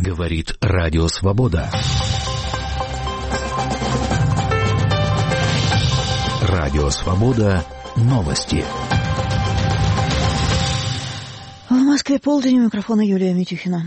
Говорит Радио Свобода. Радио Свобода. Новости. В Москве полдень, у микрофона Юлия Митюхина.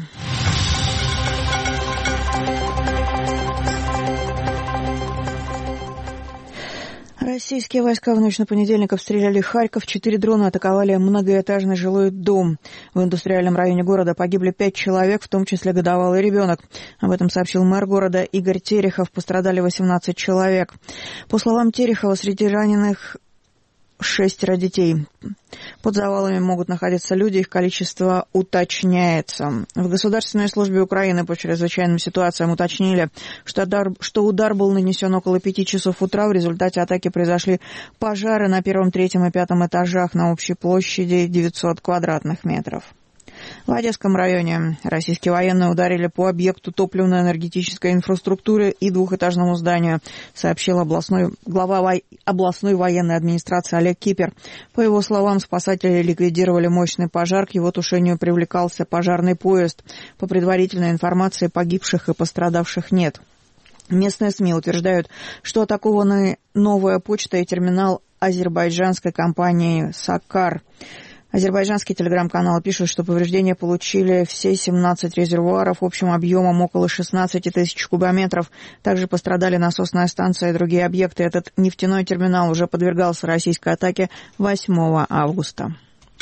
Российские войска в ночь на понедельник обстреляли Харьков. 4 дрона атаковали многоэтажный жилой дом. В индустриальном районе города погибли 5 человек, в том числе годовалый ребенок. Об этом сообщил мэр города Игорь Терехов. Пострадали 18 человек. По словам Терехова, среди раненых 6 детей. Под завалами могут находиться люди, их количество уточняется. В Государственной службе Украины по чрезвычайным ситуациям уточнили, что удар был нанесен около 5 часов утра. В результате атаки произошли пожары на 1, 3 и 5 этажах на общей площади 900 квадратных метров. В Одесском районе российские военные ударили по объекту топливно-энергетической инфраструктуры и двухэтажному зданию, сообщил глава областной военной администрации Олег Кипер. По его словам, спасатели ликвидировали мощный пожар, к его тушению привлекался пожарный поезд. По предварительной информации, погибших и пострадавших нет. Местные СМИ утверждают, что атакованы новая почта и терминал азербайджанской компании «Сакар». Азербайджанские телеграм-каналы пишут, что повреждения получили все 17 резервуаров общим объемом около 16 тысяч кубометров. Также пострадали насосная станция и другие объекты. Этот нефтяной терминал уже подвергался российской атаке 8 августа.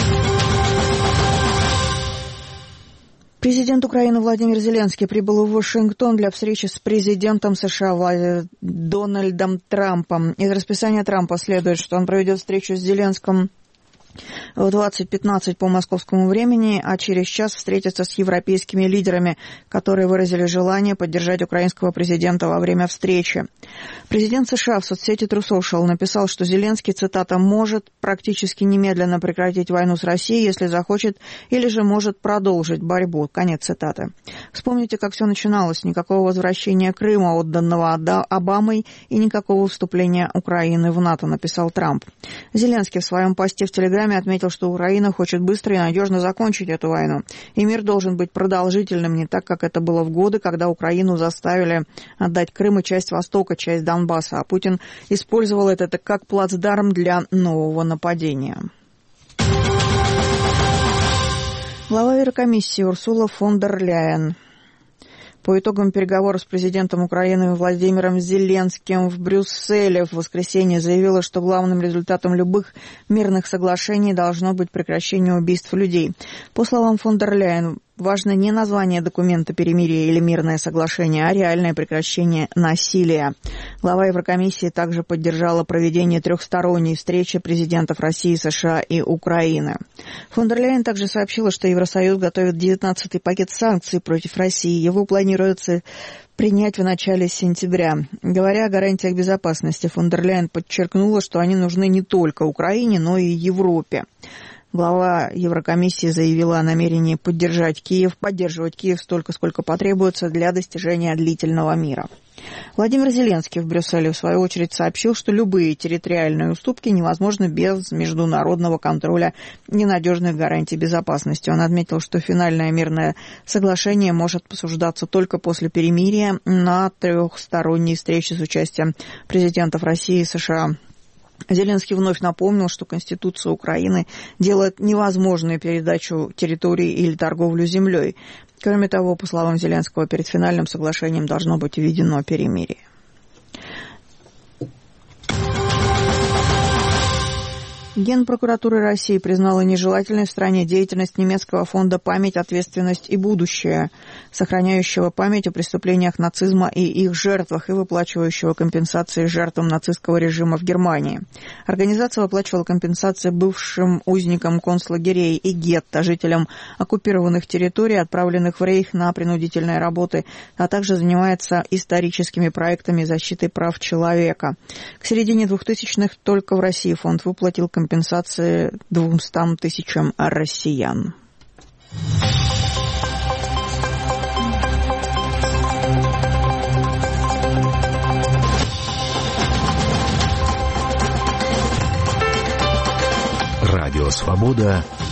Президент Украины Владимир Зеленский прибыл в Вашингтон для встречи с президентом США Дональдом Трампом. Из расписания Трампа следует, что он проведет встречу с Зеленским в 20:15 по московскому времени, а через час встретится с европейскими лидерами, которые выразили желание поддержать украинского президента во время встречи. Президент США в соцсети True Social написал, что Зеленский, цитата, «может практически немедленно прекратить войну с Россией, если захочет, или же может продолжить борьбу». Конец цитаты. Вспомните, как все начиналось. Никакого возвращения Крыма, отданного Обамой, и никакого вступления Украины в НАТО, написал Трамп. Зеленский в своем посте в Телеграме отметил, что Украина хочет быстро и надежно закончить эту войну. И мир должен быть продолжительным, не так, как это было в годы, когда Украину заставили отдать Крым и часть Востока, часть Донбасса. А Путин использовал это как плацдарм для нового нападения. Глава Еврокомиссии Урсула фон дер Ляйен по итогам переговоров с президентом Украины Владимиром Зеленским в Брюсселе в воскресенье заявила, что главным результатом любых мирных соглашений должно быть прекращение убийств людей. По словам фон дер Ляйен, важно не название документа перемирия или мирное соглашение, а реальное прекращение насилия. Глава Еврокомиссии также поддержала проведение трехсторонней встречи президентов России, США и Украины. Фон дер Ляйен также сообщила, что Евросоюз готовит 19-й пакет санкций против России. Его планируется принять в начале сентября. Говоря о гарантиях безопасности, фон дер Ляйен подчеркнула, что они нужны не только Украине, но и Европе. Глава Еврокомиссии заявила о намерении поддерживать Киев столько, сколько потребуется для достижения длительного мира. Владимир Зеленский в Брюсселе, в свою очередь, сообщил, что любые территориальные уступки невозможны без международного контроля и надежных гарантий безопасности. Он отметил, что финальное мирное соглашение может обсуждаться только после перемирия на трехсторонней встрече с участием президентов России и США. Зеленский вновь напомнил, что Конституция Украины делает невозможной передачу территории или торговлю землей. Кроме того, по словам Зеленского, перед финальным соглашением должно быть введено перемирие. Генпрокуратура России признала нежелательной в стране деятельность немецкого фонда «Память, ответственность и будущее», сохраняющего память о преступлениях нацизма и их жертвах и выплачивающего компенсации жертвам нацистского режима в Германии. Организация выплачивала компенсации бывшим узникам концлагерей и гетто, жителям оккупированных территорий, отправленных в Рейх на принудительные работы, а также занимается историческими проектами защиты прав человека. К середине 2000-х только в России фонд выплатил компенсации 200 тысячам россиян. Радио «Свобода».